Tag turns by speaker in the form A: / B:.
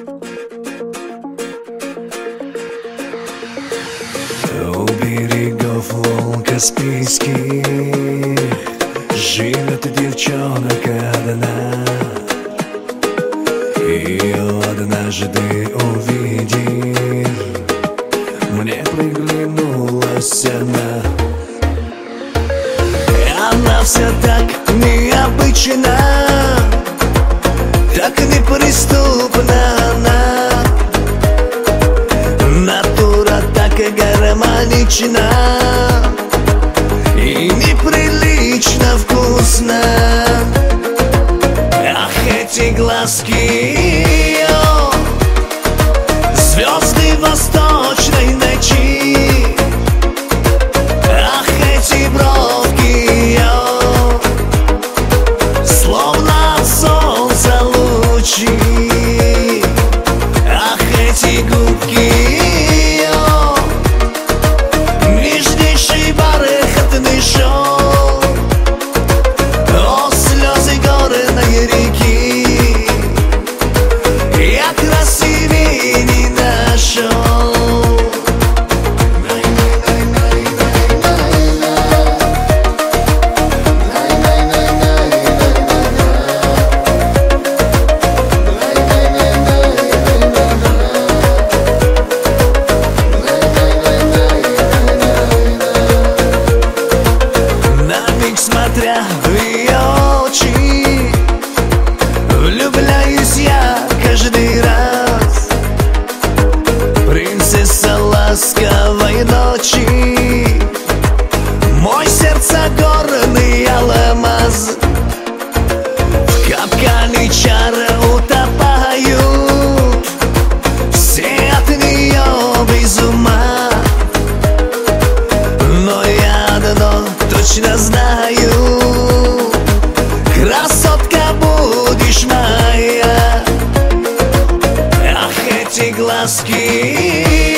A: У берегов волн Каспийских живет девчонка одна. Ее однажды увидев, мне приглянулась она. Она вся так необычна, так неприступна она. Натура так гармонична и неприлично вкусна. Ах, эти глазки ее, звезды восточной ночи. Ах, эти бровки ее, словно от солнца лучи. Ах, эти губки ее, нежнейший бархатный шелк. О, слезы горной реки, я красивее не нашел. Смотря в ее очи, влюбляюсь я каждый раз. Принцесса ласковой ночи, мой сердце горный алмаз. В капкане чары утопают, все от нее без ума. Но я одно точно знаю, красотка будешь моя. Ах, эти глазки